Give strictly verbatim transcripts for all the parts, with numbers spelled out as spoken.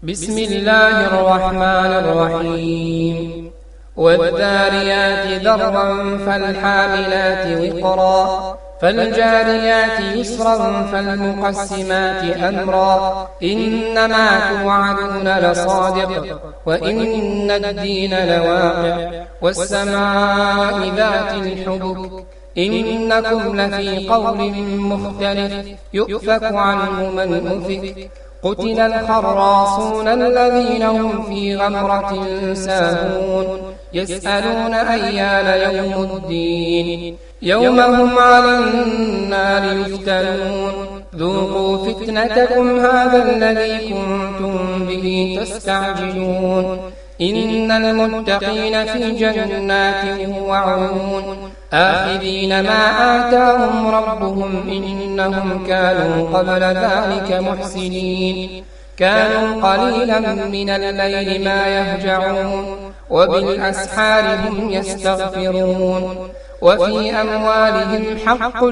بسم الله الرحمن الرحيم والذاريات ذروا فالحاملات وقرا فالجاريات يسرا فالمقسمات أمرا إنما توعدون لصادق وإن الدين لواقع والسماء ذات الحبك إنكم لفي قول مختلف يؤفك عنه من أفك قتل الخراصون الذين هم في غمرة ساهون يسألون أيان يوم الدين يوم هم على النار يفتنون ذوقوا فتنتكم هذا الذي كنتم به تستعجلون إن المتقين في جنات وعيون آخذين ما آتاهم ربهم إنهم كانوا قبل ذلك محسنين كانوا قليلا من الليل ما يهجعون وبالأسحار هم يستغفرون وفي أموالهم حق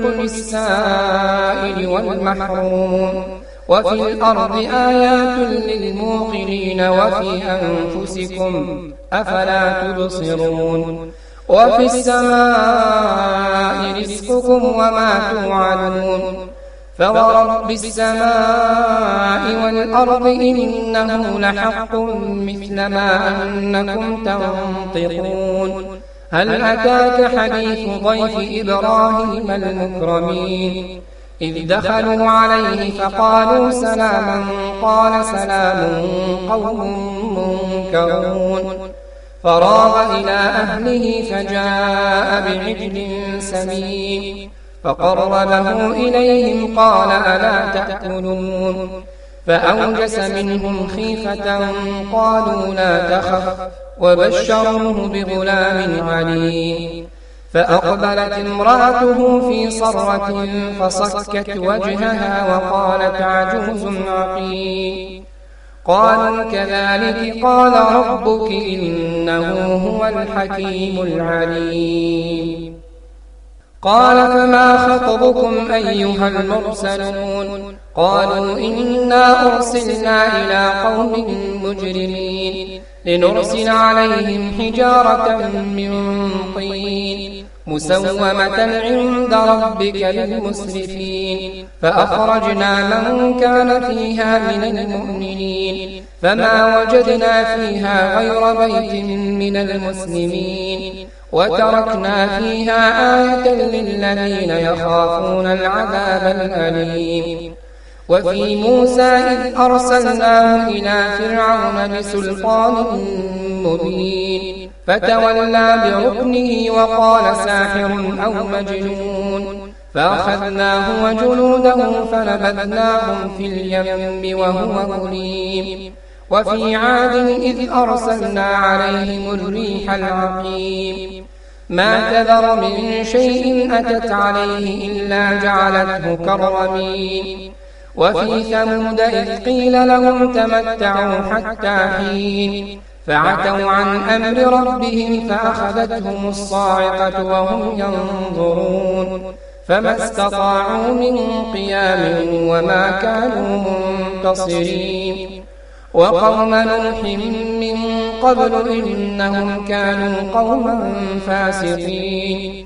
للسائل والمحروم وفي الأرض آيات للموقنين وفي أنفسكم أفلا تبصرون وفي السماء رزقكم وما توعدون فورب السماء والأرض إنه لحق مثل ما أنكم تنطقون هل أتاك حديث ضيف إبراهيم المكرمين إذ دخلوا عليه فقالوا سلاما قال سلام قوم منكرون فراغ إلى أهله فجاء بعجل سمين فقربه إليهم قال ألا تأكلون فأوجس منهم خيفة قالوا لا تخف وبشروه بغلام عليم فأقبلت امرأته في صرة فصكت وجهها وقالت عجوز عقيم قالوا كذلك قال ربك إنه هو الحكيم العليم قال فما خطبكم أيها المرسلون قالوا إنا أرسلنا إلى قوم مجرمين لنرسل عليهم حجارة من طين مسومة عند ربك للمسرفين فأخرجنا من كان فيها من المؤمنين فما وجدنا فيها غير بيت من المسلمين وتركنا فيها آية للذين يخافون العذاب الأليم وفي موسى إذ أرسلناه إلى فرعون بسلطان مبين فتولى بركنه وقال ساحر أو مجنون فأخذناه وجنوده فنبذناهم في اليم وهو مليم وفي عاد إذ أرسلنا عليهم الريح العقيم ما تذر من شيء أتت عليه إلا جعلته كالرميم وفي ثمود إذ قيل لهم تمتعوا حتى حين فعتوا عن أمر ربهم فأخذتهم الصاعقة وهم ينظرون فما استطاعوا من قيام وما كانوا منتصرين وقوم نوح من قبل إنهم كانوا قوما فاسقين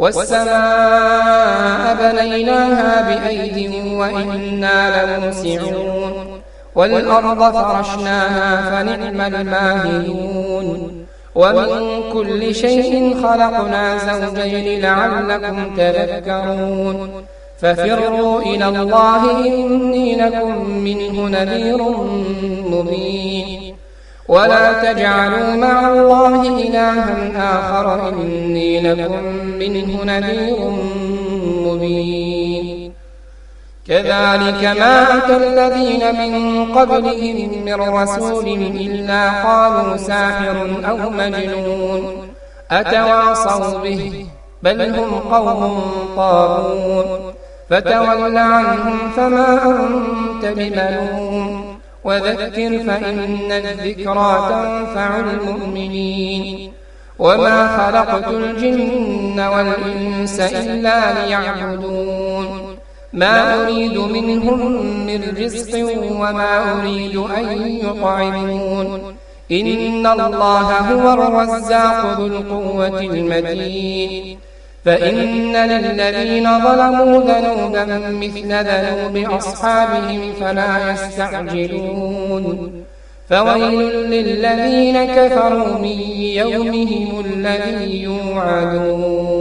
والسماء بنيناها بأيد وإنا لموسعون والأرض فرشناها فنعم الماهدون ومن كل شيء خلقنا زوجين لعلكم تذكرون ففروا إلى الله إني لكم منه نذير مبين ولا تجعلوا مع الله إلها آخر إني لكم منه نذير مبين كذلك ما أتى الذين من قبلهم من رسول إلا قالوا ساحر أو مجنون أتواصوا به بل هم قوم طاغون فتول عنهم فما أنت بملوم وذكر فإن الذكرى تنفع المؤمنين وما خلقت الجن والإنس إلا ليعبدون ما أريد منهم من رزق وما أريد أن يطعمون إن الله هو الرزاق ذو القوة المتين فإن للذين ظلموا ذنوبا مثل ذنوب أصحابهم فلا يستعجلون فويل للذين كفروا من يومهم الذي يوعدون